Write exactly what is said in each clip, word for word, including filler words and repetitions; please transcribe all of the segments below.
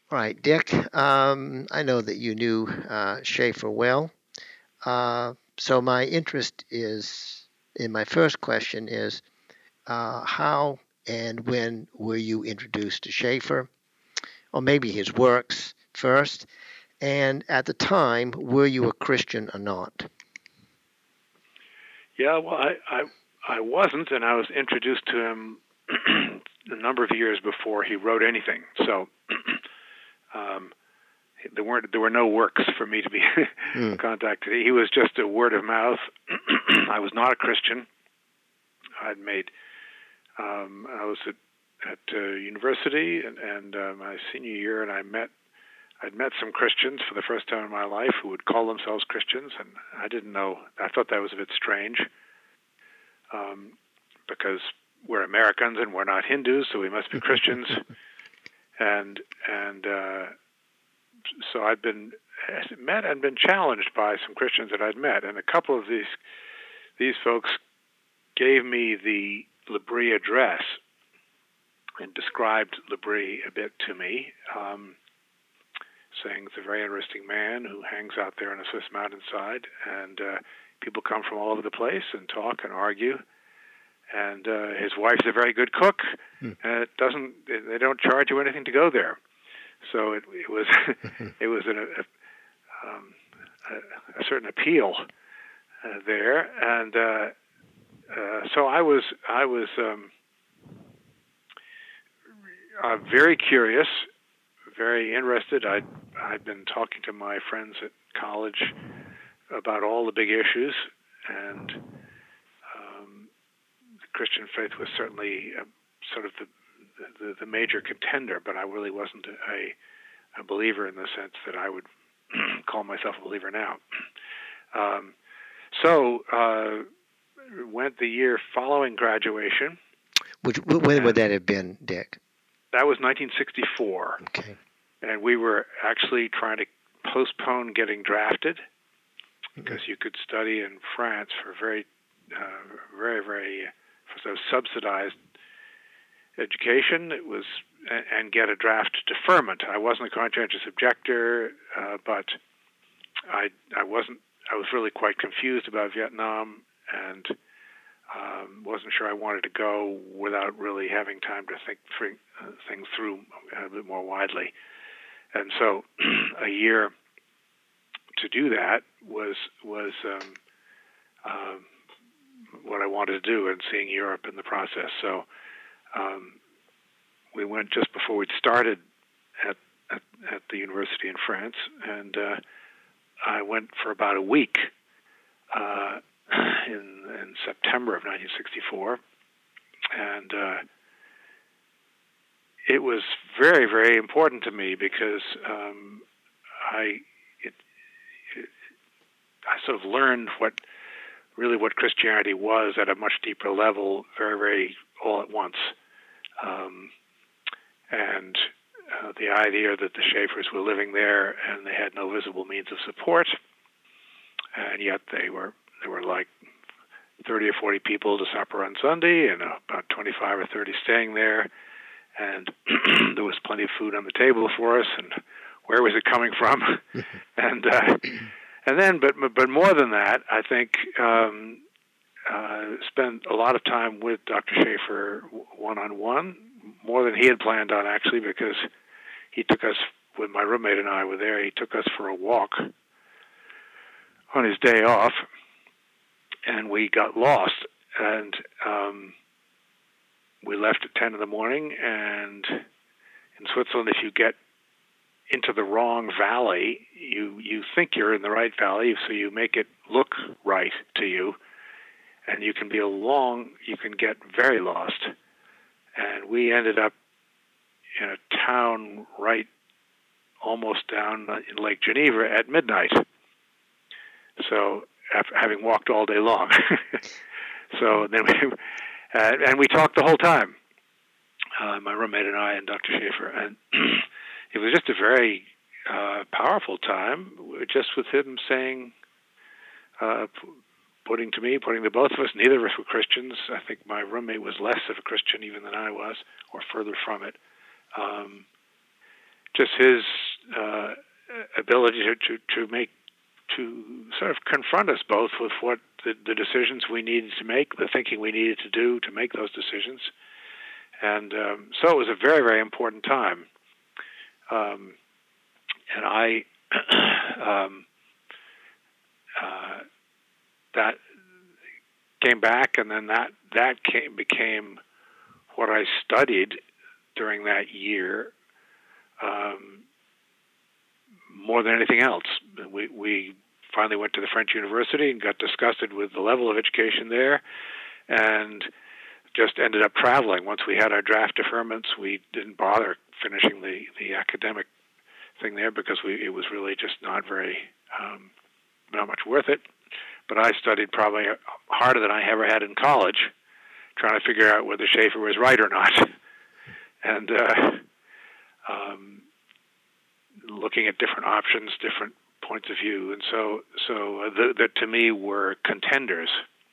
All right, Dick. Um, I know that you knew uh, Schaefer well. Uh, so my interest is in my first question is uh, how and when were you introduced to Schaefer, or maybe his works first? And at the time, were you a Christian or not? Yeah, well, I, I, I wasn't, and I was introduced to him a number of years before he wrote anything. So um, there weren't there were no works for me to be Mm. contacted. He was just a word of mouth. I was not a Christian. I'd made um, I was at at uh, university and, and uh, my senior year, and I met I'd met some Christians for the first time in my life who would call themselves Christians, and I didn't know. I thought that was a bit strange um, because we're Americans and we're not Hindus, so we must be Christians. and and uh, so I'd been met and been challenged by some Christians that I'd met, and a couple of these these folks gave me the L'Abri address and described L'Abri a bit to me, um, saying it's a very interesting man who hangs out there on a Swiss mountainside, and uh, people come from all over the place and talk and argue. And uh, his wife's a very good cook, Mm. and it doesn't. They don't charge you anything to go there, so it, it was it was an, a, um, a, a certain appeal uh, there, and uh, uh, so I was I was um, uh, very curious, very interested. I'd I'd been talking to my friends at college about all the big issues, and um, the Christian faith was certainly uh, sort of the, the the major contender, but I really wasn't a, a believer in the sense that I would call myself a believer now. Um, so uh, went the year following graduation. Which when would that have been, Dick? That was nineteen sixty-four, Okay. and we were actually trying to postpone getting drafted because you could study in France for very, uh, very, very for so subsidized education. It was and get a draft deferment. I wasn't a conscientious objector, uh, but I I wasn't. I was really quite confused about Vietnam and um, wasn't sure I wanted to go without really having time to think through, uh, things through a bit more widely. And so, a year to do that was was um, um, what I wanted to do, and seeing Europe in the process. So um, we went just before we'd started at, at at the university in France, and uh, I went for about a week uh, in in September of nineteen sixty-four, and uh, it was very, very important to me because um, I it, it, I sort of learned what really what Christianity was at a much deeper level, very, very all at once, um, and uh, the idea that the Schaeffers were living there and they had no visible means of support, and yet they were they were like thirty or forty people to supper on Sunday, and about twenty-five or thirty staying there. And there was plenty of food on the table for us, and where was it coming from? and uh, and then, but but more than that, I think um, uh, spent a lot of time with Doctor Schaefer one on one, more than he had planned on actually, because he took us when my roommate and I were there. He took us for a walk on his day off, and we got lost, and um, we left at ten in the morning, and in Switzerland, if you get into the wrong valley, you, you think you're in the right valley, so you make it look right to you, and you can be a long, you can get very lost. And we ended up in a town right almost down in Lake Geneva at midnight. So after having walked all day long. so then we, uh, and we talked the whole time. Uh, my roommate and I and Doctor Schaefer, and it was just a very uh, powerful time, just with him saying, uh, putting to me, putting to both of us, neither of us were Christians. I think my roommate was less of a Christian even than I was, or further from it. Um, just his uh, ability to, to to make to sort of confront us both with what the, the decisions we needed to make, the thinking we needed to do to make those decisions. And um, so it was a very, very important time. Um, and I, um, uh, that came back, and then that, that came, became what I studied during that year um, more than anything else. We, we finally went to the French University and got disgusted with the level of education there, and just ended up traveling. Once we had our draft deferments, we didn't bother finishing the, the academic thing there because we, it was really just not very, um, not much worth it. But I studied probably harder than I ever had in college, trying to figure out whether Schaeffer was right or not. And uh, um, looking at different options, different points of view. And so, so uh, the, that to me were contenders,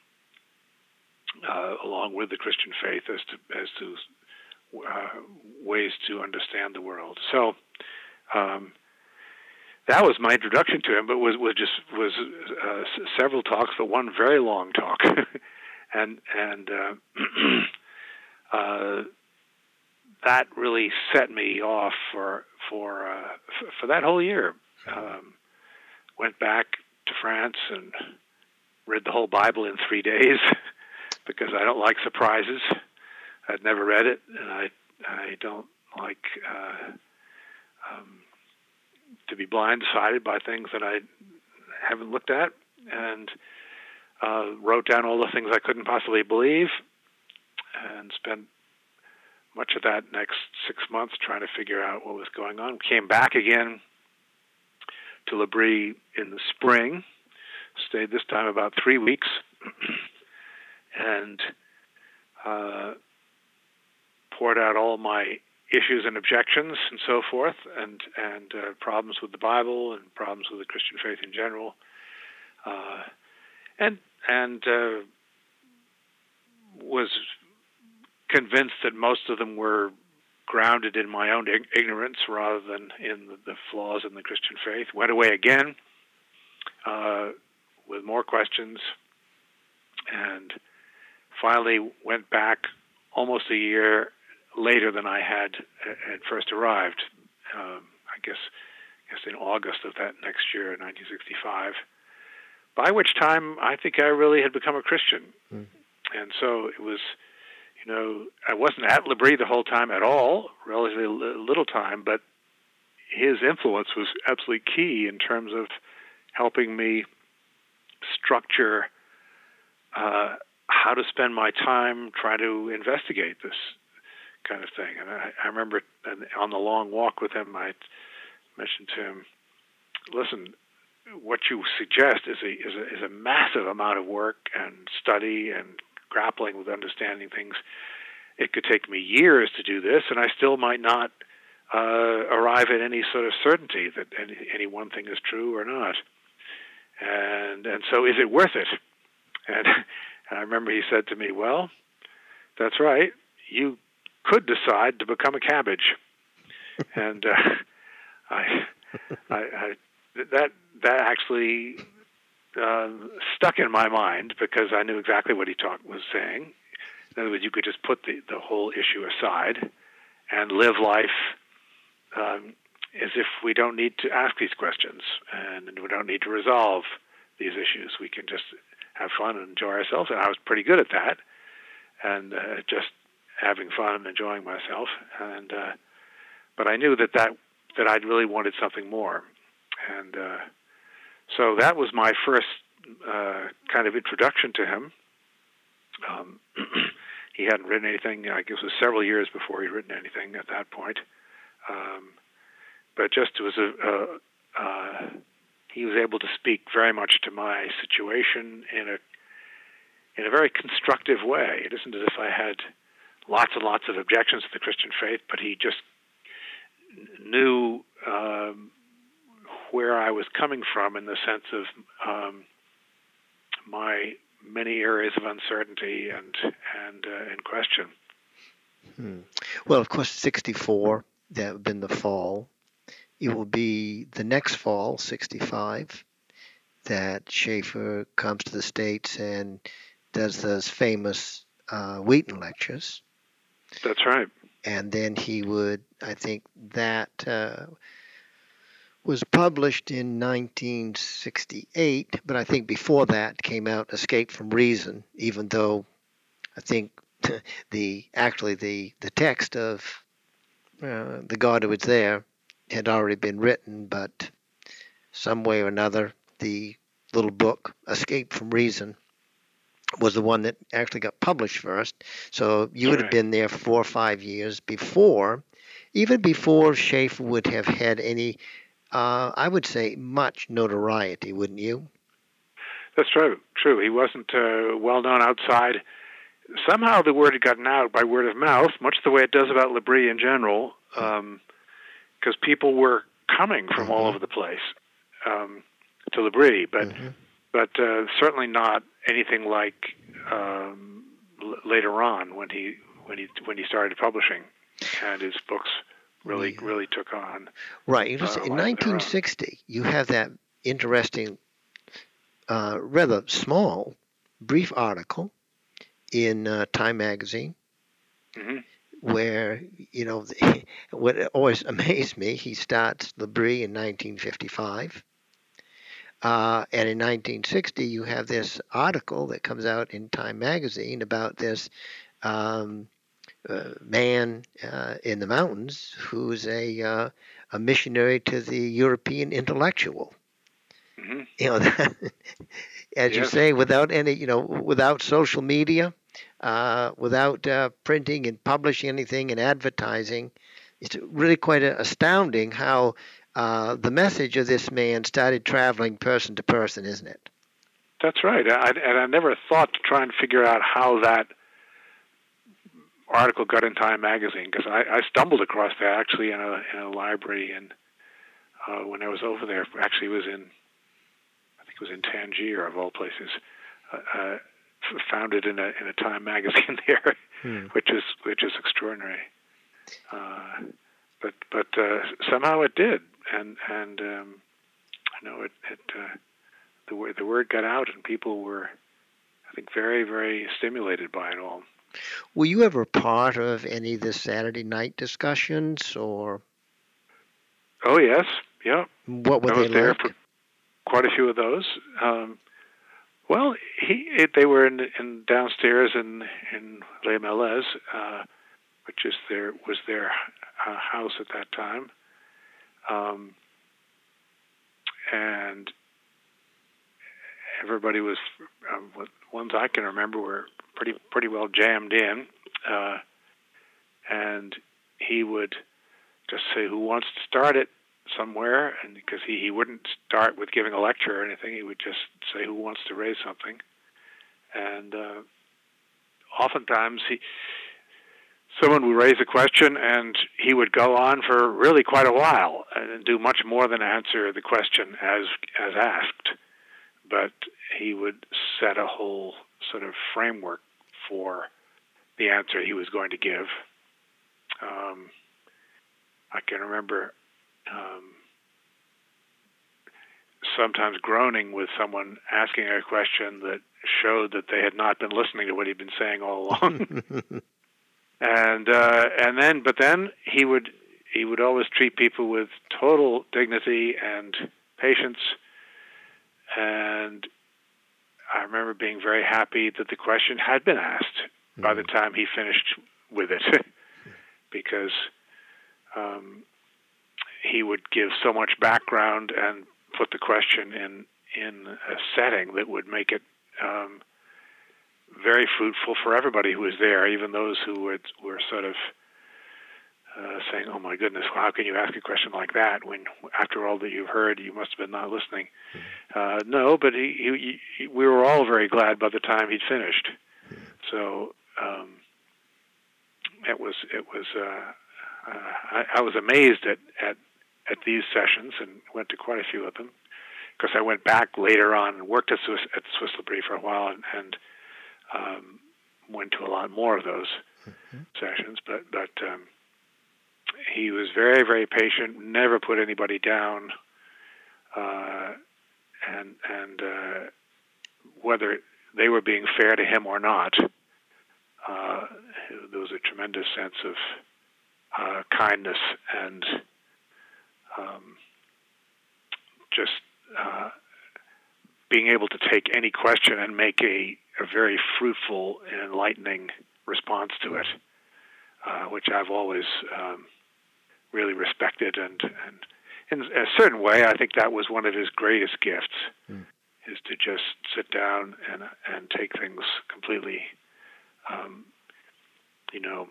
uh, along with the Christian faith, as to, as to uh, ways to understand the world. So um, that was my introduction to him, but was, was just was uh, several talks, but one very long talk. and and uh, uh, that really set me off for for uh, f- for that whole year. Um, went back to France and read the whole Bible in three days because I don't like surprises. I'd never read it, and I I don't like uh, um, to be blindsided by things that I haven't looked at, and uh, wrote down all the things I couldn't possibly believe, and spent much of that next six months trying to figure out what was going on. Came back again to L'Abri in the spring, stayed this time about three weeks, and uh, poured out all my issues and objections and so forth, and and uh, problems with the Bible and problems with the Christian faith in general, uh, and and uh, was convinced that most of them were grounded in my own ig- ignorance rather than in the, the flaws in the Christian faith. Went away again uh, with more questions, and finally went back almost a year later than I had had first arrived. Um, I guess, I guess in August of that next year, in nineteen sixty-five. By which time I think I really had become a Christian, mm. and so it was. You know, I wasn't at L'Abri the whole time at all, relatively little time, but his influence was absolutely key in terms of helping me structure uh, how to spend my time trying to investigate this kind of thing. And I, I remember on the long walk with him, I mentioned to him, listen, what you suggest is a, is a, is a massive amount of work and study and grappling with understanding things. It could take me years to do this, and I still might not uh, arrive at any sort of certainty that any, any one thing is true or not. And and so, is it worth it? And, and I remember he said to me, "Well, that's right. You could decide to become a cabbage." and uh, I, I, I that that actually. Uh, stuck in my mind because I knew exactly what he talk, was saying. In other words, you could just put the, the whole issue aside and live life um, as if we don't need to ask these questions and we don't need to resolve these issues. We can just have fun and enjoy ourselves. And I was pretty good at that, and uh, just having fun and enjoying myself. And uh, but I knew that that that I really wanted something more, and. Uh, So that was my first uh, kind of introduction to him. Um, he hadn't written anything. I guess it was several years before he'd written anything at that point. Um, but just it was a, a uh, he was able to speak very much to my situation in a in a very constructive way. It isn't as if I had lots and lots of objections to the Christian faith, but he just knew. Um, where I was coming from in the sense of um, my many areas of uncertainty and and uh, and question. Hmm. Well, of course, sixty-four, that would have been the fall. it will be the next fall, sixty-five, that Schaefer comes to the States and does those famous uh, Wheaton lectures. That's right. And then he would, I think that uh, was published in nineteen sixty-eight, but I think before that came out Escape from Reason, even though I think the actually the, the text of uh, The God Who Was There had already been written, but some way or another, the little book, Escape from Reason, was the one that actually got published first. So you That's would have right. been there four or five years before, even before Schaefer would have had any, uh, I would say, much notoriety, wouldn't you? That's true. True. He wasn't uh, well known outside. Somehow the word had gotten out by word of mouth, much the way it does about L'Abri in general, because um, people were coming from all Mm-hmm. over the place um, to L'Abri, but Mm-hmm. but uh, certainly not anything like um, l- later on when he when he when he started publishing, and his books really Yeah. really took on Right. You just, uh, a in life of their own. nineteen sixty, you have that interesting, uh, rather small, brief article in uh, Time magazine Mm-hmm. where, you know, what always amazed me, he starts L'Abri in nineteen fifty-five. Uh, and in nineteen sixty, you have this article that comes out in Time magazine about this um, uh, man uh, in the mountains who's a uh, a missionary to the European intellectual. Mm-hmm. You know, as you Yes, say, without any, you know, without social media, uh, without uh, printing and publishing anything and advertising, it's really quite astounding how uh, the message of this man started traveling person to person, isn't it? that's right. I, and I never thought to try and figure out how that article got in Time magazine, because I, I stumbled across that actually in a in a library, and uh, when I was over there, actually it was in I think it was in Tangier of all places. Uh, uh, found it in a in a Time magazine there, Hmm. which is which is extraordinary. Uh, but but uh, somehow it did, and and um, I know it it uh, the word the word got out, and people were, I think, very very stimulated by it all. Were you ever part of any of the Saturday night discussions, or Oh yes, yeah, what were I they was there for like? quite a few of those. Um, well, he it, they were in, in downstairs in in Les Malaises, uh, which is their was their uh, house at that time, um, and everybody was um, ones I can remember were pretty pretty well jammed in, uh, and he would just say, "Who wants to start it?" somewhere, and because he, he wouldn't start with giving a lecture or anything, he would just say, "Who wants to raise something?" And uh, oftentimes he someone would raise a question, and he would go on for really quite a while and do much more than answer the question as as asked. But he would set a whole sort of framework for the answer he was going to give. Um, I can remember um, sometimes groaning with someone asking a question that showed that they had not been listening to what he'd been saying all along. and uh, and then, but then he would he would always treat people with total dignity and patience. And I remember being very happy that the question had been asked by the time he finished with it, because um, he would give so much background and put the question in in a setting that would make it um, very fruitful for everybody who was there, even those who would, were sort of uh, saying, "Oh my goodness, how can you ask a question like that when, after all that you've heard, you must have been not listening." Uh, no, but he, he, he, we were all very glad by the time he'd finished. So um, it was it was uh, uh, I, I was amazed at, at at these sessions, and went to quite a few of them, because I went back later on and worked at Swiss, at Swiss L'Abri for a while, and, and um, went to a lot more of those Mm-hmm. sessions. But but um, he was very, very patient, never put anybody down, uh, and and uh, whether they were being fair to him or not, uh, there was a tremendous sense of uh, kindness and um, just uh, being able to take any question and make a, a very fruitful and enlightening response to it, uh, which I've always um, really respected. And, and in a certain way, I think that was one of his greatest gifts, mm. is to just sit down and and take things completely, um, you know,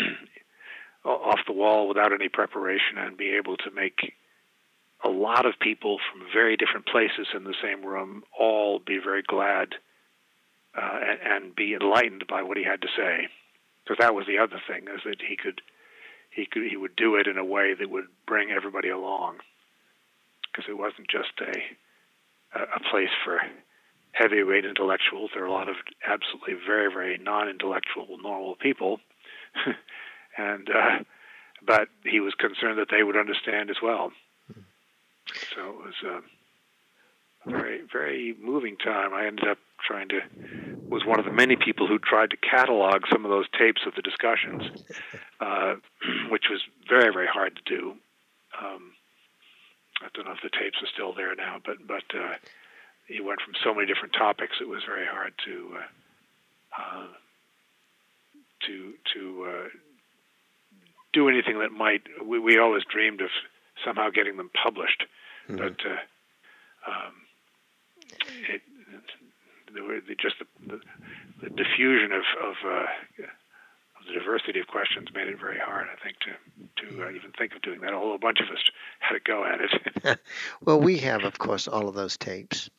off the wall without any preparation, and be able to make a lot of people from very different places in the same room all be very glad uh, and, and be enlightened by what he had to say. Because that was the other thing, is that he could he could he would do it in a way that would bring everybody along. Because it wasn't just a a place for heavyweight intellectuals. There are a lot of absolutely very, very non-intellectual, normal people, and uh, but he was concerned that they would understand as well. So it was a very, very moving time. I ended up trying to, was one of the many people who tried to catalog some of those tapes of the discussions, uh, which was very, very hard to do. Um, I don't know if the tapes are still there now, but but uh, he went from so many different topics. It was very hard to uh, uh, to to uh, do anything that might. We, we always dreamed of somehow getting them published, mm-hmm. but uh, um, it, there were just the, the, the diffusion of of, uh, of the diversity of questions made it very hard, I think, to to uh, even think of doing that. Although a bunch of us had a go at it. Well, we have, of course, all of those tapes.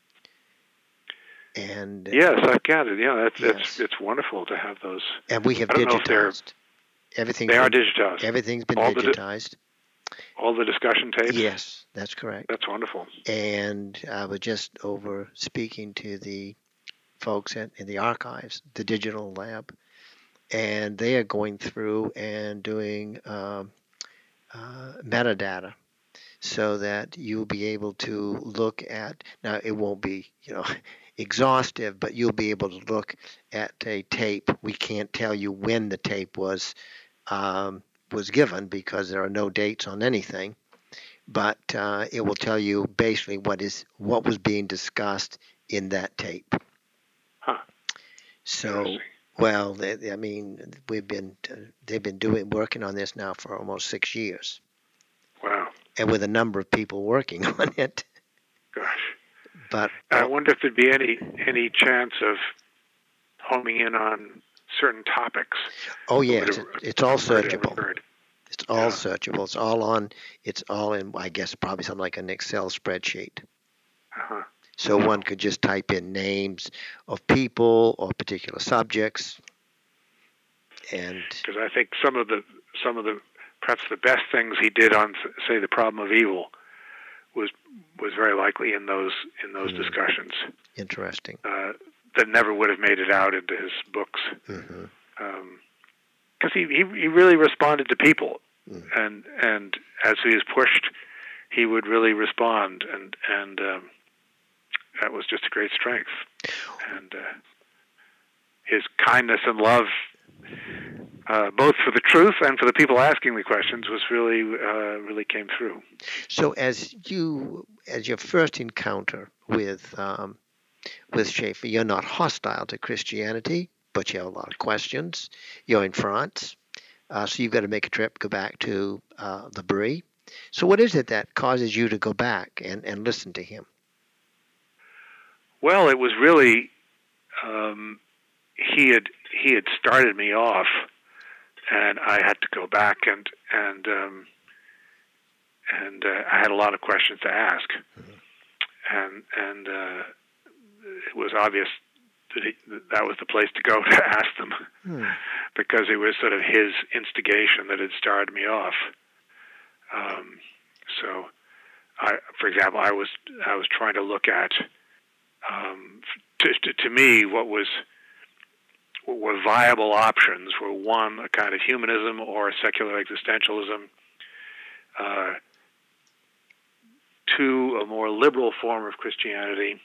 And uh, yes, I've gathered. Yeah, that's yes. it's it's wonderful to have those. And we have I don't digitized. Know if they're, Everything's they been, are digitized. Everything's been all digitized. The di- all the discussion tapes? Yes, that's correct. That's wonderful. And I was just over speaking to the folks at, in the archives, the digital lab, and they are going through and doing um, uh, metadata so that you'll be able to look at, now it won't be, you know, exhaustive, but you'll be able to look at a tape. We can't tell you when the tape was um, was given because there are no dates on anything, but uh, it will tell you basically what is what was being discussed in that tape. Huh. So, well, they, I mean, we've been uh, they've been doing working on this now for almost six years. Wow. And with a number of people working on it. Gosh. But I wonder if there'd be any any chance of homing in on certain topics. Oh yes, it, it's all searchable. It's all yeah. searchable. It's all on. It's all in. I guess probably something like an Excel spreadsheet. Uh-huh. So one could just type in names of people or particular subjects, and because I think some of the some of the perhaps the best things he did on, say, the problem of evil was was very likely in those in those mm. discussions. Interesting. Uh, that never would have made it out into his books. Mm-hmm. Um, because he, he he really responded to people, mm. and and as he was pushed, he would really respond, and and um, that was just a great strength. And uh, his kindness and love, uh, both for the truth and for the people asking the questions, was really uh, really came through. So as you as your first encounter with um, with Schaeffer, you're not hostile to Christianity, but you have a lot of questions. You're in France, uh, so you've got to make a trip, go back to uh, the Brie. So what is it that causes you to go back and, and listen to him? Well, it was really um, he had he had started me off, and I had to go back and and um, and uh, I had a lot of questions to ask, mm-hmm. and and uh, it was obvious that he, that was the place to go to ask them, mm. because it was sort of his instigation that had started me off. Um, so, I, for example, I was I was trying to look at. Um, to, to, to me, what was were viable options were, one, a kind of humanism or secular existentialism, uh, two, a more liberal form of Christianity,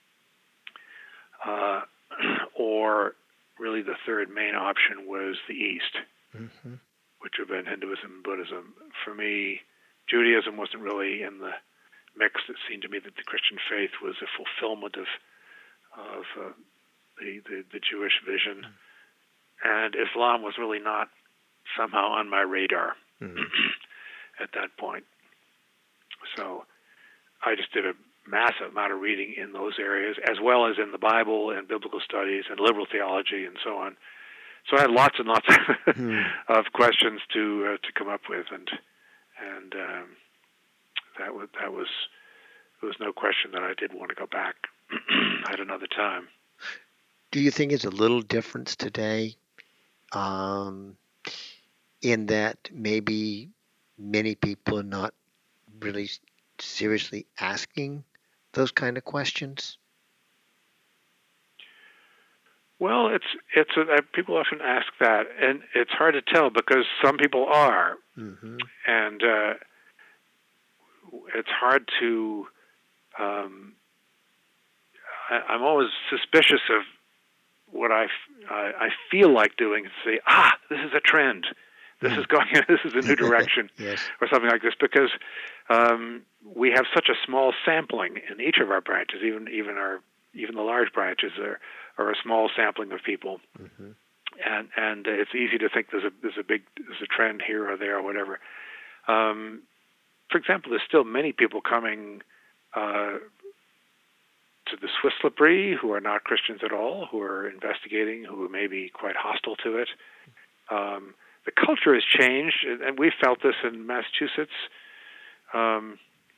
uh, or really the third main option was the East, mm-hmm. which would have been Hinduism and Buddhism. For me, Judaism wasn't really in the mix. It seemed to me that the Christian faith was a fulfillment of of uh, the, the the Jewish vision, mm-hmm. and Islam was really not somehow on my radar mm-hmm. at that point. So I just did a massive amount of reading in those areas, as well as in the Bible and biblical studies and liberal theology and so on. So I had lots and lots mm. of questions to uh, to come up with, and and um, that was that was there was no question that I did want to go back at another time. Do you think it's a little difference today, um, in that maybe many people are not really seriously asking those kind of questions? Well, it's it's a, people often ask that, and it's hard to tell because some people are, mm-hmm. and uh, it's hard to. Um, I, I'm always suspicious of what I, I, I feel like doing, and say, ah, this is a trend. This mm. is going. This is a new direction, yes. or something like this, because um, we have such a small sampling in each of our branches, even even our even the large branches are, are a small sampling of people, mm-hmm. and and it's easy to think there's a there's a big there's a trend here or there or whatever. Um, for example, there's still many people coming uh, to the Swiss L'Abri who are not Christians at all, who are investigating, who may be quite hostile to it. Um, the culture has changed, and we felt this in Massachusetts. Um,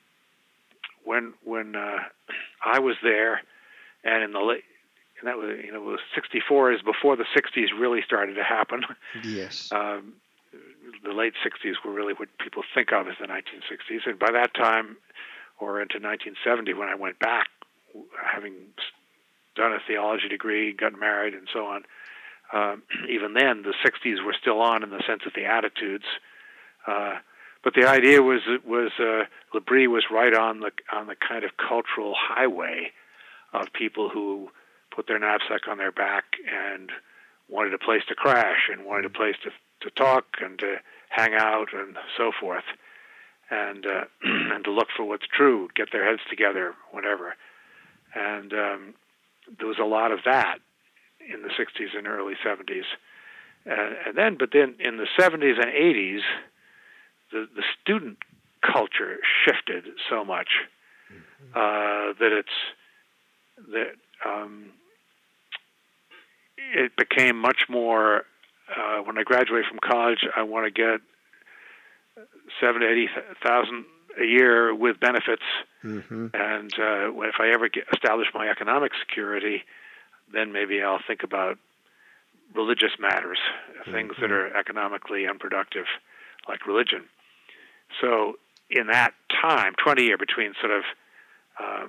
when when uh, I was there, and in the late, and that was you know it was sixty-four is before the sixties really started to happen. Yes. Um, the late sixties were really what people think of as the nineteen sixties, and by that time, or into nineteen seventy, when I went back, having done a theology degree, got married, and so on. Um, even then, the sixties were still on in the sense of the attitudes. Uh, but the idea was was uh, L'Abri was right on the on the kind of cultural highway of people who put their knapsack on their back and wanted a place to crash and wanted a place to to talk and to hang out and so forth, and uh, and to look for what's true, get their heads together, whatever. And um, there was a lot of that in the sixties and early seventies. And, and then, but then in the seventies and eighties, the, the student culture shifted so much mm-hmm. uh, that it's that um, it became much more. Uh, when I graduate from college, I want to get seven to eighty thousand a year with benefits, mm-hmm. and uh, if I ever get, establish my economic security, then maybe I'll think about religious matters, mm-hmm. things that are economically unproductive, like religion. So in that time, twenty year between sort of, uh,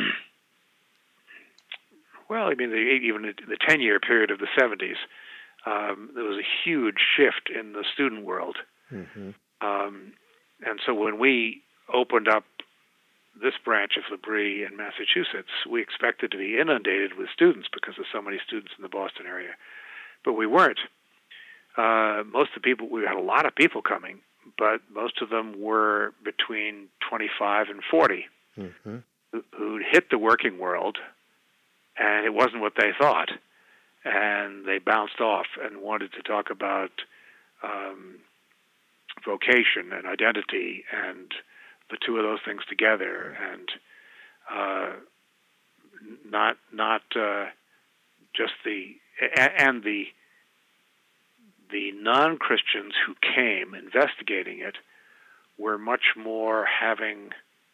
well, I mean, the, even the ten year period of the seventies, um, there was a huge shift in the student world. Mm-hmm. Um, and so when we opened up this branch of L'Abri in Massachusetts, we expected to be inundated with students because there's so many students in the Boston area. But we weren't. Uh, most of the people, we had a lot of people coming, but most of them were between twenty-five and forty, mm-hmm. who, who'd hit the working world, and it wasn't what they thought. And they bounced off and wanted to talk about um, vocation and identity and the two of those things together, and uh, not not uh, just the and the the non-Christians who came investigating it were much more having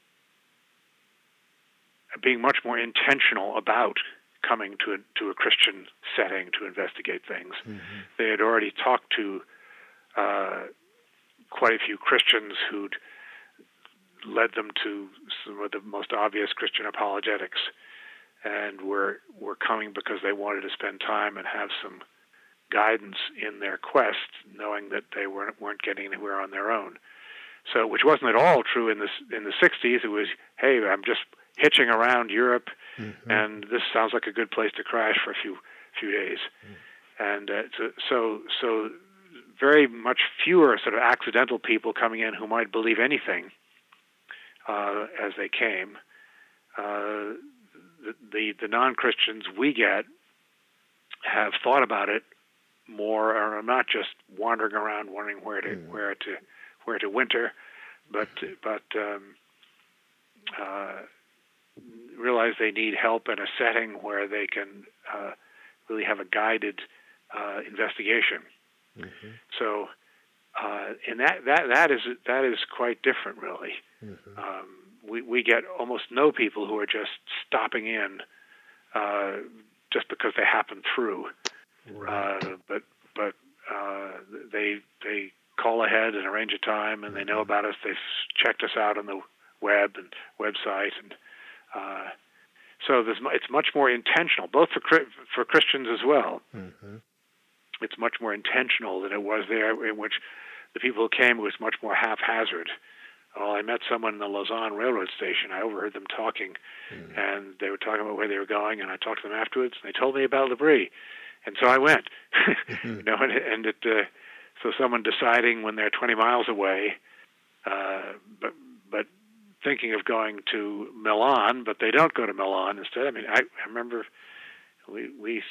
being much more intentional about coming to a, to a Christian setting to investigate things. Mm-hmm. They had already talked to uh, quite a few Christians who'd led them to some of the most obvious Christian apologetics, and were were coming because they wanted to spend time and have some guidance in their quest, knowing that they weren't weren't getting anywhere on their own. So, which wasn't at all true in the in the sixties. It was, hey, I'm just hitching around Europe, mm-hmm. and this sounds like a good place to crash for a few few days. Mm-hmm. And uh, so, so so very much fewer sort of accidental people coming in who might believe anything uh, as they came. Uh, the, the the non-Christians we get have thought about it more, or are not just wandering around wondering where to mm-hmm. where to where to winter, but but um, uh, realize they need help in a setting where they can uh, really have a guided uh, investigation. Mm-hmm. So, uh, and that, that that is that is quite different, really. Mm-hmm. Um, we we get almost no people who are just stopping in uh, just because they happen through, right. uh, but but uh, they they. call ahead and arrange a time, and they know about us. They've checked us out on the web and website, and uh, so there's, it's much more intentional, both for for Christians as well. Mm-hmm. It's much more intentional than it was there, in which the people who came was much more haphazard. Well, I met someone in the Lausanne railroad station. I overheard them talking, mm-hmm. and they were talking about where they were going, and I talked to them afterwards, and they told me about L'Abri, and so I went. Mm-hmm. You know, and, and it. Uh, So someone deciding when they're twenty miles away, uh, but but thinking of going to Milan, but they don't go to Milan instead. I mean, I, I remember we we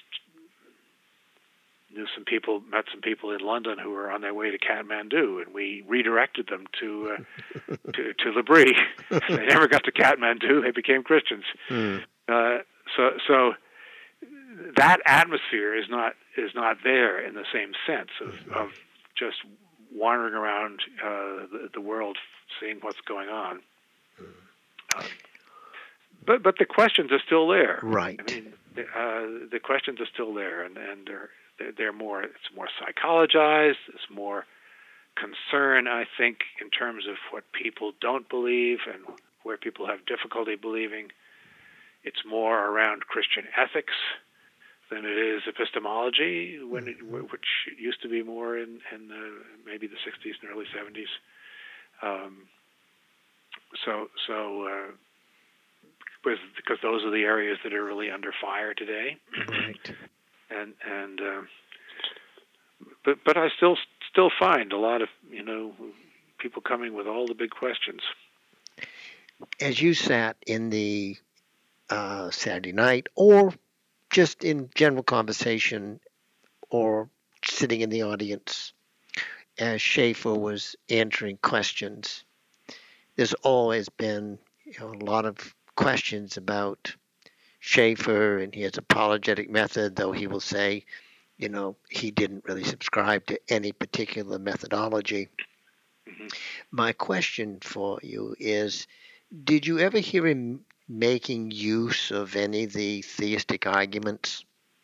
knew some people, met some people in London who were on their way to Kathmandu, and we redirected them to uh, to, to L'Abri. They never got to Kathmandu; they became Christians. Mm. Uh, so so that atmosphere is not is not there in the same sense of. of just wandering around uh, the, the world, seeing what's going on. Uh, but but the questions are still there. Right. I mean, the, uh, the questions are still there, and, and they're, they're more, it's more psychologized, it's more concern, I think, in terms of what people don't believe and where people have difficulty believing. It's more around Christian ethics than it is epistemology, when it, which used to be more in, in the, maybe the sixties and early seventies. Um, so, so uh, because, because those are the areas that are really under fire today. Right. And and uh, but but I still still find a lot of you know people coming with all the big questions. As you sat in the uh, Saturday night, or just in general conversation, or sitting in the audience as Schaeffer was answering questions, there's always been you know, a lot of questions about Schaeffer and his apologetic method, though he will say, you know, he didn't really subscribe to any particular methodology. Mm-hmm. My question for you is, did you ever hear him making use of any of the theistic arguments?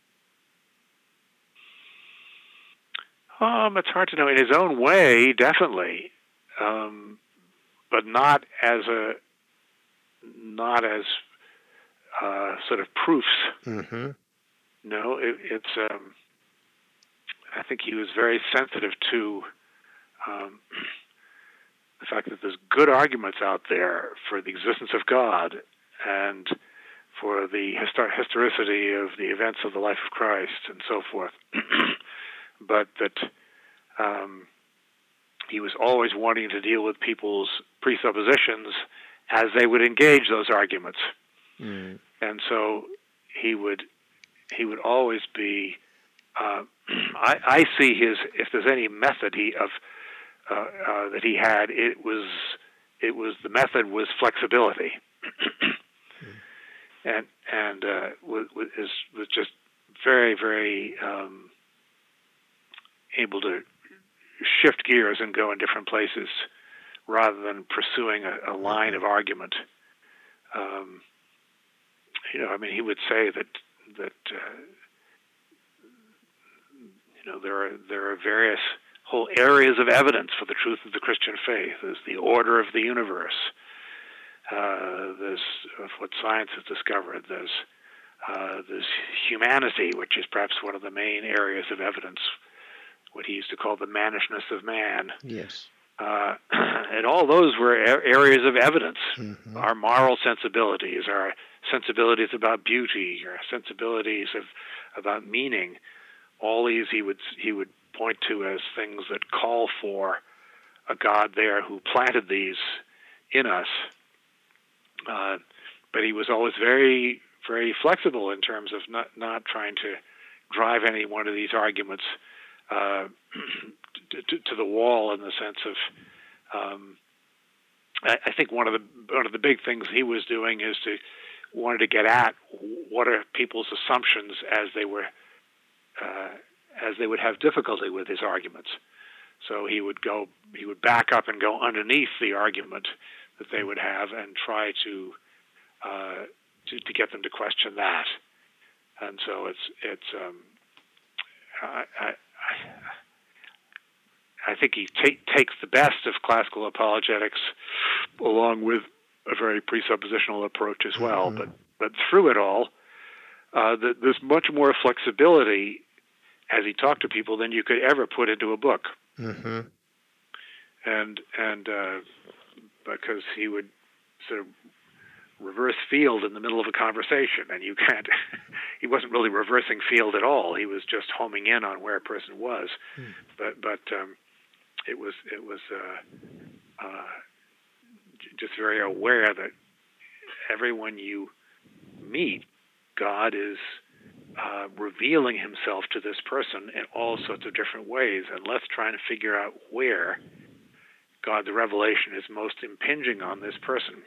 Um, it's hard to know. In his own way, definitely, um, but not as a not as uh, sort of proofs. Mm-hmm. No, it, it's. Um, I think he was very sensitive to um, the fact that there's good arguments out there for the existence of God and for the histor- historicity of the events of the life of Christ and so forth. But that um, he was always wanting to deal with people's presuppositions as they would engage those arguments. Mm. And so he would he would always be, uh, I, I see his, if there's any method he of uh, uh, that he had, it was it was the method was flexibility. mm. And and uh, was, was, was just very, very um, able to shift gears and go in different places rather than pursuing a, a line of argument. Um, you know, I mean, he would say that that uh, you know there are there are various whole areas of evidence for the truth of the Christian faith. There's the order of the universe. Uh, there's what science has discovered. There's uh, this humanity, which is perhaps one of the main areas of evidence, what he used to call the mannishness of man. Yes. Uh, and all those were areas of evidence. Mm-hmm. Our moral sensibilities, our sensibilities about beauty, our sensibilities of about meaning, all these he would he would point to as things that call for a God there who planted these in us. Uh, but he was always very, very flexible in terms of not, not trying to drive any one of these arguments uh, to, to, to the wall in the sense of, um, I, I think one of the one of the big things he was doing is to wanted to get at what are people's assumptions as they were uh, as they would have difficulty with his arguments. So he would go, he would back up and go underneath the argument that they would have and try to uh, to, to get them to question that. And so it's it's um, I, I I think he ta- takes the best of classical apologetics along with a very presuppositional approach as well. Mm-hmm. But but through it all, uh, the, there's much more flexibility as he talked to people than you could ever put into a book. Mm-hmm. And and uh, because he would sort of reverse field in the middle of a conversation, and you can't. He wasn't really reversing field at all. He was just homing in on where a person was. Mm. But but um, it was it was uh, uh, just very aware that everyone you meet, God is uh, revealing himself to this person in all sorts of different ways, and let's try to figure out where God's revelation is most impinging on this person,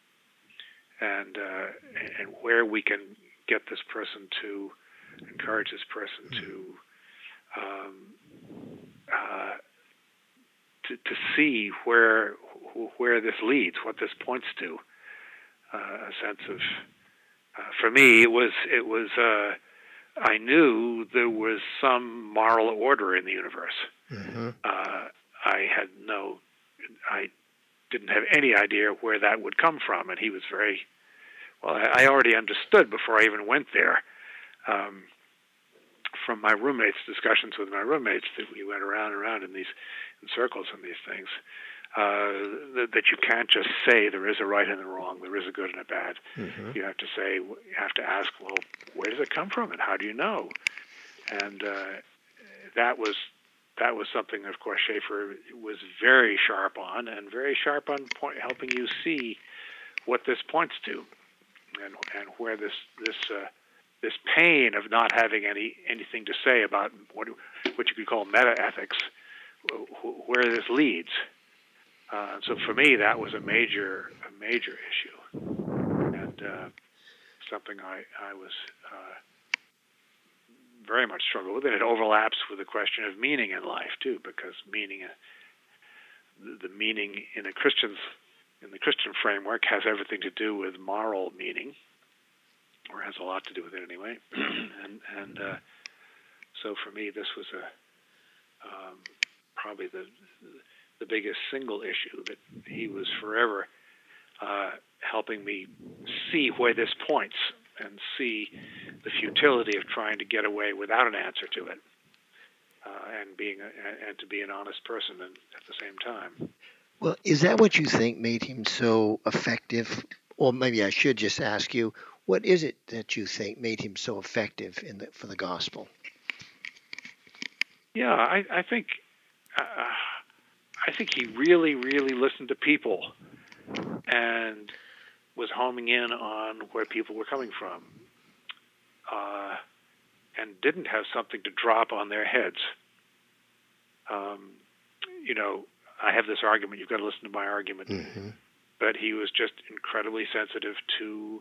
and uh, and where we can get this person to encourage this person to um, uh, to, to see where where this leads, what this points to. Uh, a sense of, uh, for me, it was it was. Uh, I knew there was some moral order in the universe. Mm-hmm. Uh, I had no. I didn't have any idea where that would come from, and he was very well. I already understood before I even went there, um, from my roommates' discussions with my roommates, that we went around and around in these in circles and these things. Uh, that, that you can't just say there is a right and a wrong, there is a good and a bad. Mm-hmm. You have to say, you have to ask, well, where does it come from, and how do you know? And uh, that was. That was something, of course, Schaeffer was very sharp on, and very sharp on point, helping you see what this points to, and and where this this uh, this pain of not having any anything to say about what what you could call meta ethics, where this leads. Uh, so for me, that was a major a major issue, and uh, something I I was. Uh, very much struggle with it. It overlaps with the question of meaning in life too, because meaning, the meaning in a Christian's in the Christian framework has everything to do with moral meaning, or has a lot to do with it anyway. and and uh, so for me, this was a um, probably the the biggest single issue that he was forever uh, helping me see where this points, and see the futility of trying to get away without an answer to it, uh, and being a, and to be an honest person and at the same time. Well, is that what you think made him so effective? Or maybe I should just ask you, what is it that you think made him so effective in the, for the gospel? Yeah, I, I think uh, I think he really, really listened to people, and was homing in on where people were coming from, uh, and didn't have something to drop on their heads. Um, you know, I have this argument, you've got to listen to my argument, mm-hmm. but he was just incredibly sensitive to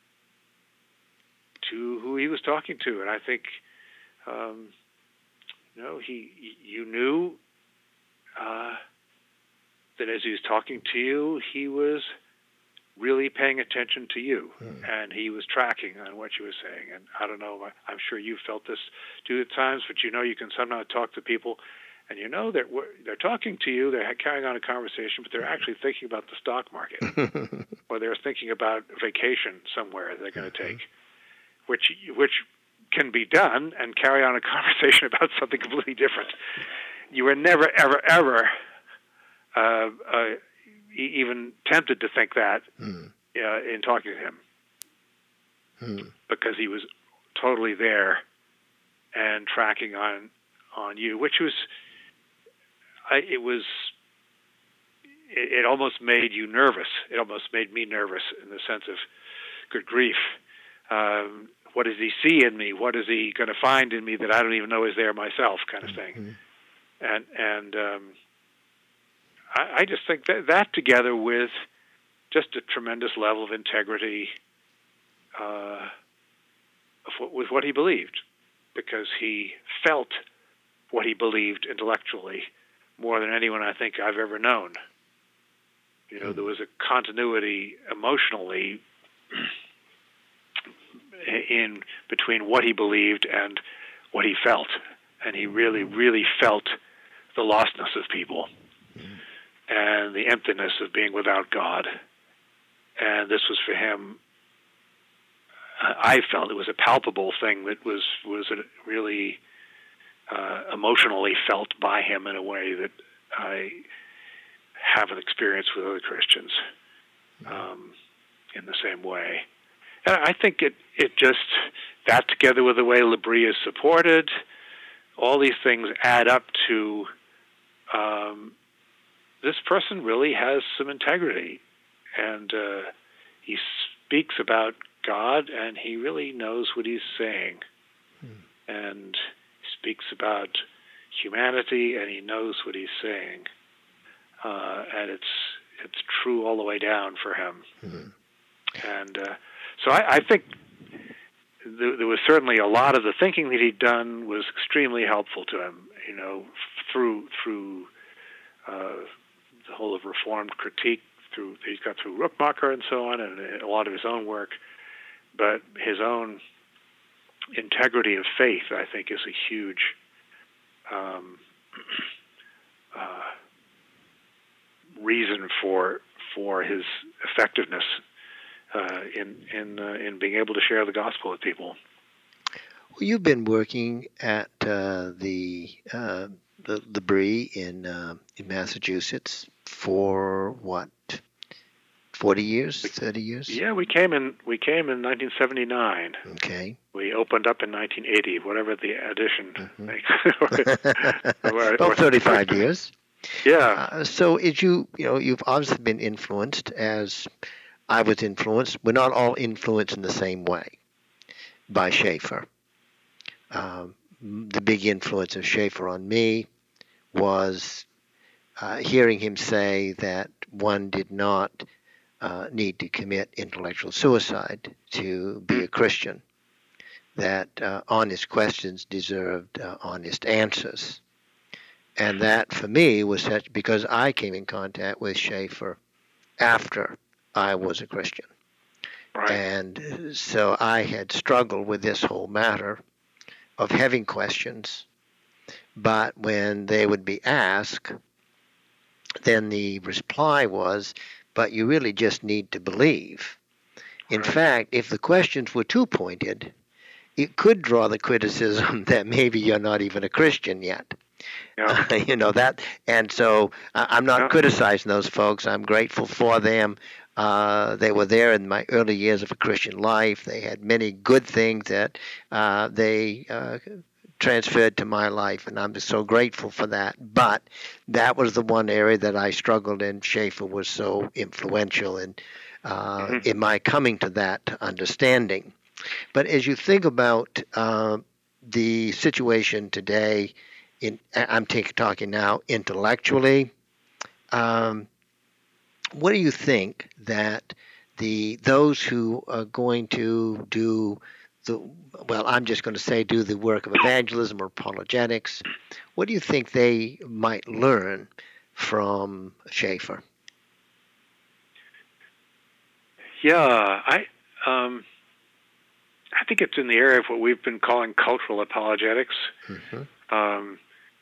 to who he was talking to, and I think, um, you know, he you knew uh, that as he was talking to you, he was really paying attention to you, mm. and he was tracking on what you were saying. And I don't know, I'm sure you felt this too at times, but you know, you can sometimes talk to people, and you know that they're talking to you, they're carrying on a conversation, but they're actually thinking about the stock market, or they're thinking about a vacation somewhere they're going to take, which which can be done and carry on a conversation about something completely different. You were never, ever, ever uh, uh, even tempted to think that mm. uh, in talking to him, mm. because he was totally there and tracking on on you, which was, I, it was, it, it almost made you nervous. It almost made me nervous in the sense of, good grief, um, what does he see in me? What is he going to find in me that I don't even know is there myself, kind of thing. Mm-hmm. And and um, I, I just think that that together with just a tremendous level of integrity uh, of what, with what he believed, because he felt what he believed intellectually more than anyone I think I've ever known. You know, mm-hmm. there was a continuity emotionally in between what he believed and what he felt, and he really, really felt the lostness of people mm-hmm. and the emptiness of being without God. And this was for him. I felt it was a palpable thing that was was really uh, emotionally felt by him in a way that I haven't experienced with other Christians um, in the same way. And I think it, it just, that together with the way L'Abri is supported, all these things add up to um, this person really has some integrity. And uh, he speaks about God, and he really knows what he's saying. Hmm. And he speaks about humanity, and he knows what he's saying. Uh, and it's it's true all the way down for him. Hmm. And uh, so I, I think th- there was certainly a lot of the thinking that he'd done was extremely helpful to him, you know, through through uh, the whole of Reformed critique, through he's got through Rookmaaker and so on, and a lot of his own work. But his own integrity of faith, I think, is a huge um, uh, reason for for his effectiveness uh, in in uh, in being able to share the gospel with people. Well, you've been working at uh, the uh, the L'Abri in uh, in Massachusetts for what, forty years, thirty years? Yeah, we came in we came in nineteen seventy-nine. Okay. We opened up in nineteen eighty, whatever the addition Mm-hmm. makes. or, About thirty-five years. Yeah. Uh, so, as you you know, you've obviously been influenced, as I was influenced. We're not all influenced in the same way by Schaeffer. Um, the big influence of Schaeffer on me was uh, hearing him say that one did not uh, need to commit intellectual suicide to be a Christian, that uh, honest questions deserved uh, honest answers. And that, for me, was such, because I came in contact with Schaeffer after I was a Christian. Right. And so I had struggled with this whole matter of having questions, but when they would be asked, then the reply was, but you really just need to believe. In Right. fact, if the questions were too pointed, it could draw the criticism that maybe you're not even a Christian yet. Yeah. Uh, you know that, and so uh, I'm not yeah. criticizing those folks. I'm grateful for them. Uh, they were there in my early years of a Christian life. They had many good things that uh, they uh, transferred to my life, and I'm just so grateful for that. But that was the one area that I struggled in. Schaeffer was so influential in uh, mm-hmm. in my coming to that understanding. But as you think about uh, the situation today, in I'm take, talking now intellectually, um, what do you think that the those who are going to do the well, I'm just going to say do the work of evangelism or apologetics, what do you think they might learn from Schaeffer? Yeah, I um, I think it's in the area of what we've been calling cultural apologetics. Mm-hmm. Um,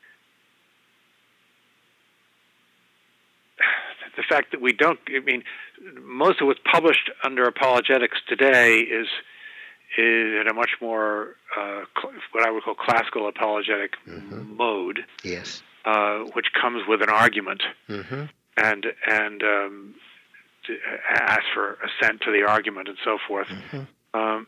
the fact that we don't, I mean, most of what's published under apologetics today is is in a much more uh, cl- what I would call classical apologetic Mm-hmm. mode, Yes. uh, which comes with an argument Mm-hmm. and and um, to ask for assent to the argument and so forth. Mm-hmm. Um,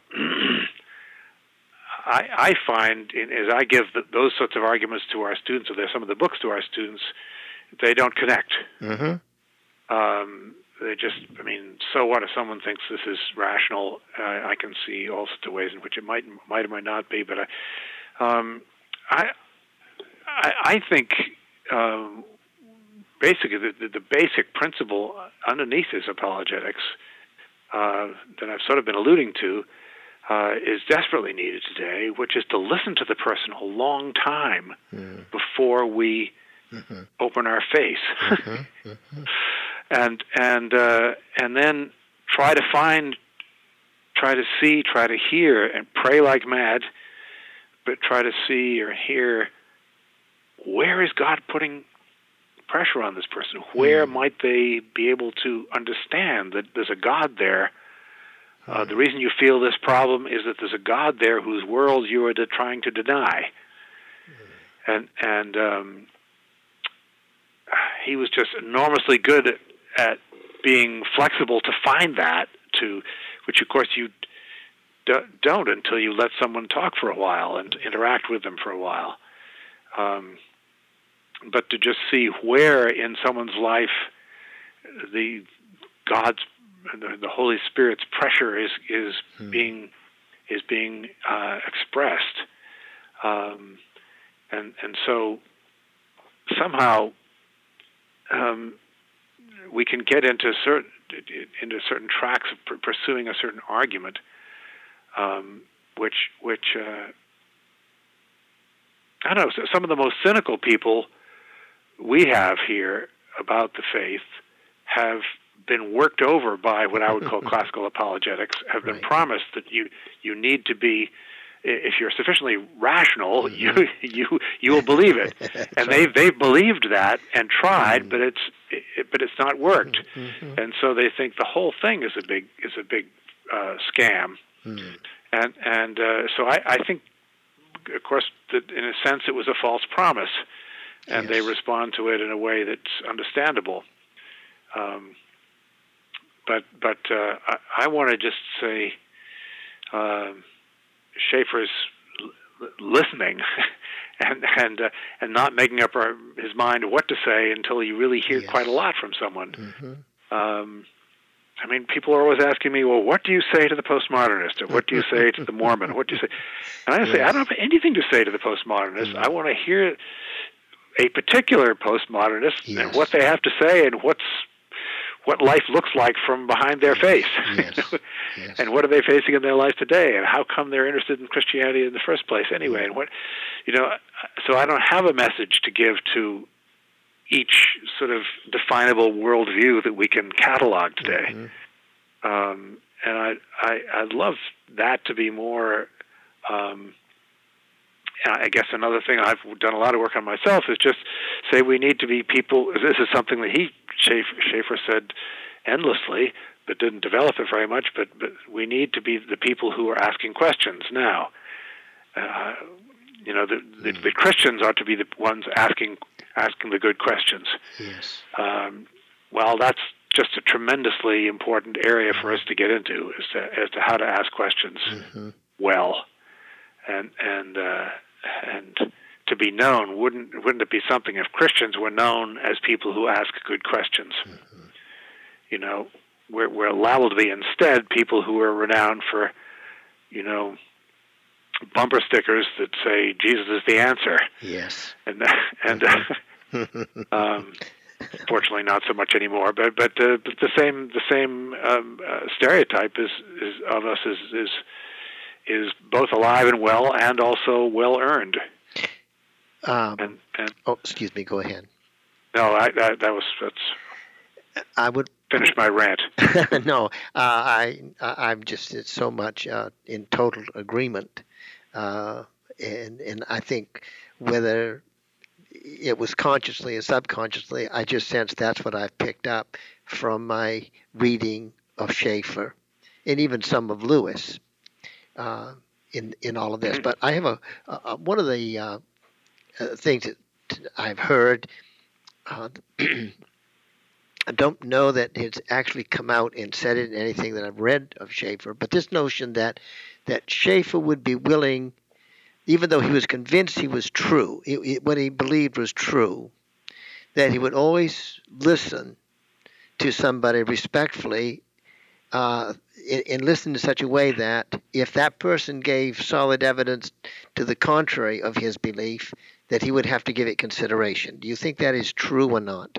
I, I find in, as I give the, those sorts of arguments to our students, or there's some of the books to our students, they don't connect. Mm-hmm. Um, they just, I mean, so what if someone thinks this is rational? Uh, I can see all sorts of ways in which it might, might or might not be. But I, um, I, I, I think um, basically the, the, the basic principle underneath this apologetics uh, that I've sort of been alluding to uh, is desperately needed today, which is to listen to the person a long time mm-hmm. before we mm-hmm. open our face. Mm-hmm. Mm-hmm. and and uh, and then try to find, try to see, try to hear, and pray like mad, but try to see or hear, where is God putting pressure on this person? Where mm. might they be able to understand that there's a God there? Uh, mm. The reason you feel this problem is that there's a God there whose world you are de- trying to deny. Mm. And and um, he was just enormously good at, at being flexible to find that, to which of course you do, don't until you let someone talk for a while and interact with them for a while. Um, but to just see where in someone's life the God's, the, the Holy Spirit's pressure is is hmm. being is being uh, expressed, um, and and so somehow um, we can get into certain into certain tracks of pursuing a certain argument, um, which which uh, I don't know. Some of the most cynical people we have here about the faith have been worked over by what I would call classical apologetics, have been right. promised that you you need to be, if you're sufficiently rational, mm-hmm. you you you will believe it. And right. they've they've believed that and tried, mm-hmm. but it's it, but it's not worked. Mm-hmm. And so they think the whole thing is a big is a big uh, scam. Mm-hmm. And and uh, so I, I think, of course, that in a sense it was a false promise. And yes. they respond to it in a way that's understandable. Um, but but uh, I, I want to just say, uh, Schaeffer's l- listening and and uh, and not making up our, his mind what to say until you really hear yes. quite a lot from someone. Mm-hmm. Um, I mean, people are always asking me, well, what do you say to the postmodernist, or what do you say to the Mormon? What do you say? And I say, yes. I don't have anything to say to the postmodernist. Mm-hmm. I want to hear a particular postmodernist yes. and what they have to say and what's what life looks like from behind their face. Yes. yes. And what are they facing in their life today, and how come they're interested in Christianity in the first place anyway? Mm-hmm. And what, you know, so I don't have a message to give to each sort of definable worldview that we can catalog today. Mm-hmm. Um, and I, I, I'd love that to be more. Um, I guess another thing I've done a lot of work on myself is just say we need to be people. This is something that he Schaeffer, Schaeffer said endlessly, but didn't develop it very much. But, but we need to be the people who are asking questions now. Uh, you know, the, the, the Christians ought to be the ones asking asking the good questions. Yes. Um, well, that's just a tremendously important area for us to get into, as to as to how to ask questions mm-hmm. well, and and. Uh, And to be known, wouldn't wouldn't it be something if Christians were known as people who ask good questions? Mm-hmm. You know, we're we're allowed to be instead people who are renowned for, you know, bumper stickers that say Jesus is the answer. Yes, and and mm-hmm. uh, um, fortunately not so much anymore. But but, uh, but the same the same um, uh, stereotype is, is of us is is. is both alive and well, and also well earned. Um, and, and, oh, excuse me. Go ahead. No, I, I, that was that's. I would finish my rant. no, uh, I I'm just it's so much uh, in total agreement, uh, and and I think whether it was consciously or subconsciously, I just sense that's what I've picked up from my reading of Schaeffer, and even some of Lewis. uh, in in all of this. But I have a, a one of the uh, uh, things that I've heard. Uh, I don't know that it's actually come out and said it in anything that I've read of Schaeffer, but this notion that that Schaeffer would be willing, even though he was convinced he was true, it, it, what he believed was true, that he would always listen to somebody respectfully uh, and, and listen in such a way that if that person gave solid evidence to the contrary of his belief, that he would have to give it consideration. Do you think that is true or not?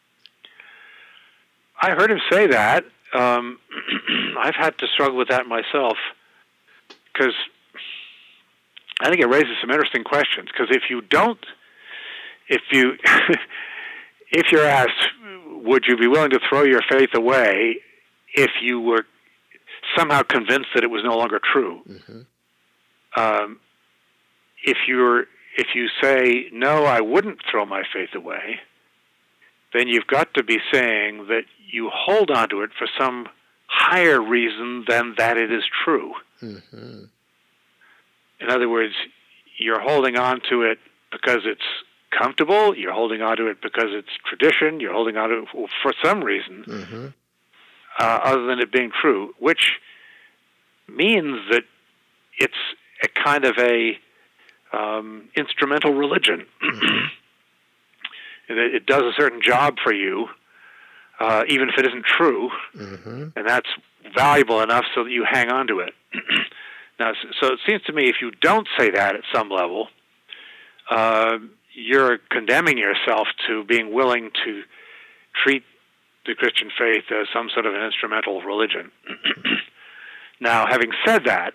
I heard him say that. Um, I've had to struggle with that myself because I think it raises some interesting questions. Because if you don't, if you, if you're asked, would you be willing to throw your faith away if you were somehow convinced that it was no longer true? Mm-hmm. Um, if you're, if you say no, I wouldn't throw my faith away, then you've got to be saying that you hold on to it for some higher reason than that it is true. Mm-hmm. In other words, you're holding on to it because it's comfortable, you're holding on to it because it's tradition, you're holding on to it for some reason mm-hmm. uh, other than it being true, which means that it's a kind of a um, instrumental religion. Mm-hmm. It does a certain job for you, uh, even if it isn't true, mm-hmm. and that's valuable enough so that you hang on to it. Now, so it seems to me if you don't say that at some level, uh, you're condemning yourself to being willing to treat the Christian faith as some sort of an instrumental religion. Now, having said that,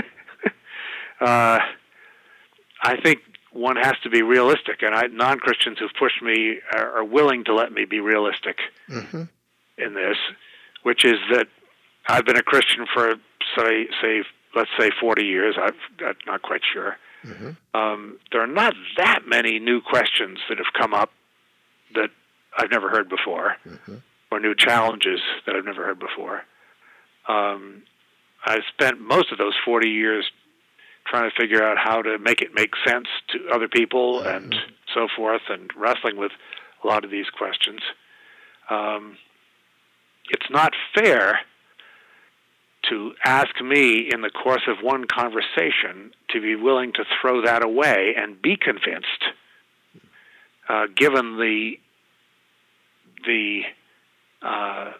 uh, I think one has to be realistic, and I, non-Christians who've pushed me are, are willing to let me be realistic mm-hmm. in this, which is that I've been a Christian for, say, say let's say forty years. I've, I'm not quite sure. Mm-hmm. Um, there are not that many new questions that have come up that I've never heard before, mm-hmm. or new challenges that I've never heard before. Um, I've spent most of those forty years trying to figure out how to make it make sense to other people and mm-hmm. so forth, and wrestling with a lot of these questions. Um, it's not fair to ask me in the course of one conversation to be willing to throw that away and be convinced, uh, given the the uh,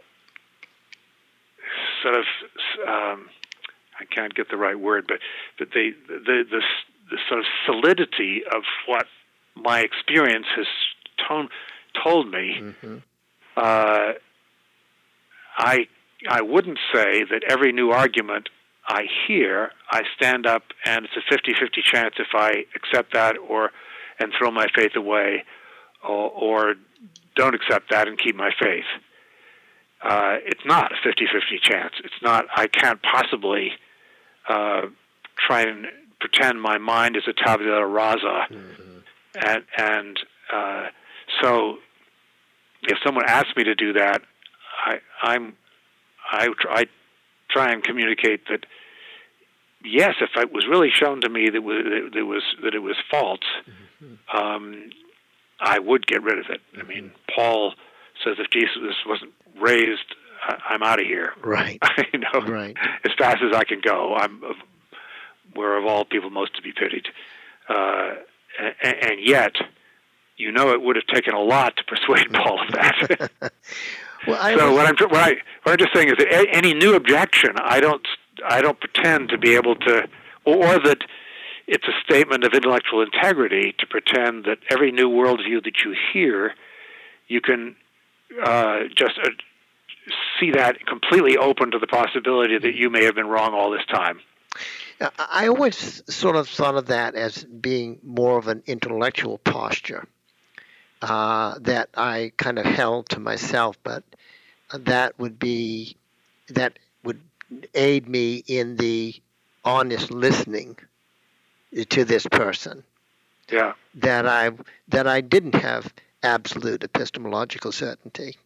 sort of um, I can't get the right word, but, but the, the, the, the sort of solidity of what my experience has to- told me, mm-hmm. uh, I, I wouldn't say that every new argument I hear, I stand up and it's a fifty-fifty chance if I accept that or and throw my faith away, or, or don't accept that and keep my faith. Uh, it's not a fifty-fifty chance. It's not, I can't possibly Uh, try and pretend my mind is a tabula rasa, mm-hmm. and and uh, so if someone asks me to do that, I I'm I, I try and communicate that yes, if it was really shown to me that was that it was that it was false, mm-hmm. um, I would get rid of it. Mm-hmm. I mean, Paul says if Jesus wasn't raised, I'm out of here. Right. you know, right. As fast as I can go. I'm where of all people most to be pitied. Uh, and, and yet, you know, it would have taken a lot to persuade Paul of that. well, I so was... what I'm what, I, what I'm just saying is that any new objection, I don't I don't pretend to be able to, or, or that it's a statement of intellectual integrity to pretend that every new worldview that you hear, you can uh, just. Uh, see that completely open to the possibility that you may have been wrong all this time. I always sort of thought of that as being more of an intellectual posture uh, that I kind of held to myself, but that would be that would aid me in the honest listening to this person. Yeah. That I that I didn't have absolute epistemological certainty.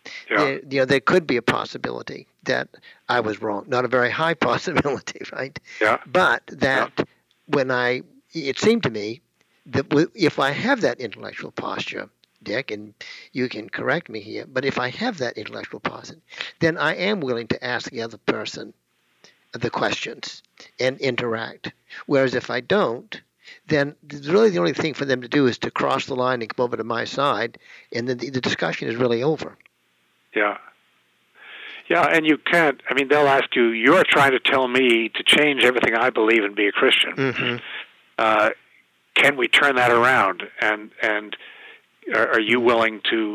Yeah. There, you know, there could be a possibility that I was wrong. Not a very high possibility, right? Yeah. But Yeah. that when I, it seemed to me that w- if I have that intellectual posture, Dick, and you can correct me here, but if I have that intellectual posture, then I am willing to ask the other person the questions and interact. Whereas if I don't, then really the only thing for them to do is to cross the line and come over to my side, and then the, the discussion is really over. Yeah. Yeah, and you can't, I mean, they'll ask you, you're trying to tell me to change everything I believe and be a Christian. Mm-hmm. Uh, can we turn that around? And and are, are you willing to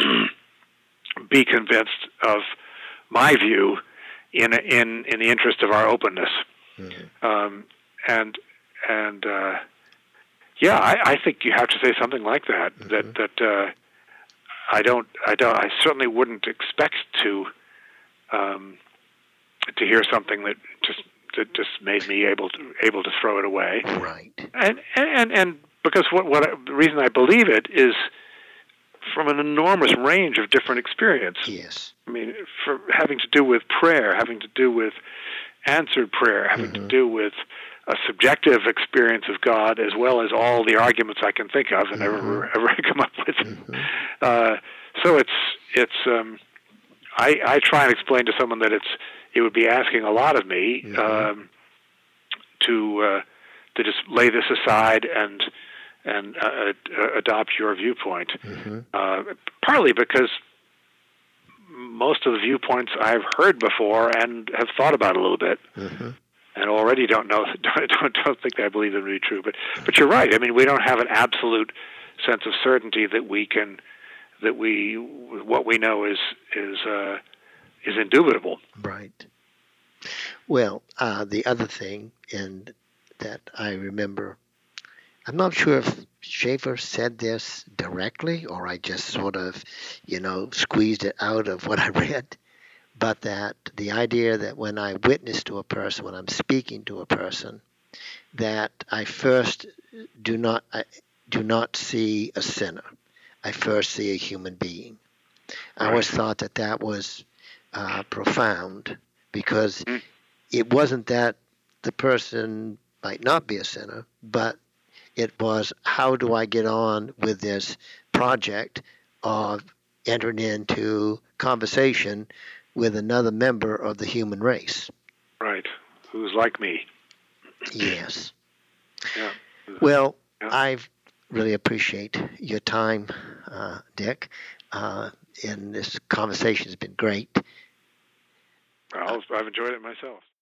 be convinced of my view in in in the interest of our openness? Mm-hmm. Um, and and uh, yeah, I, I think you have to say something like that. Mm-hmm. That that uh, I don't I don't I certainly wouldn't expect to um, to hear something that just that just made me able to able to throw it away. Right. And and and because what what I, the reason I believe it is from an enormous range of different experience. Yes. I mean, for having to do with prayer, having to do with answered prayer, having Mm-hmm. to do with a subjective experience of God, as well as all the arguments I can think of and Mm-hmm. ever ever come up with. Mm-hmm. Uh, so it's it's. Um, I, I try and explain to someone that it's it would be asking a lot of me Mm-hmm. um, to uh, to just lay this aside and and uh, uh, adopt your viewpoint. Mm-hmm. Uh, partly because most of the viewpoints I've heard before and have thought about a little bit, Mm-hmm. and already don't know don't don't, don't think I believe them to be true. But but you're right. I mean, we don't have an absolute sense of certainty that we can that we what we know is is uh, is indubitable. Right. Well, uh, the other thing, and that I remember, I'm not sure if Schaefer said this directly or I just sort of, you know, squeezed it out of what I read, but that the idea that when I witness to a person, when I'm speaking to a person, that I first do not I do not see a sinner. I first see a human being. I always Right. thought that that was uh, profound because Mm. it wasn't that the person might not be a sinner, but it was how do I get on with this project of entering into conversation with another member of the human race. Right. Who's like me? Yes. Yeah. Well, Yeah. I really appreciate your time, uh, Dick. Uh, and this conversation has been great. Well, I've enjoyed it myself.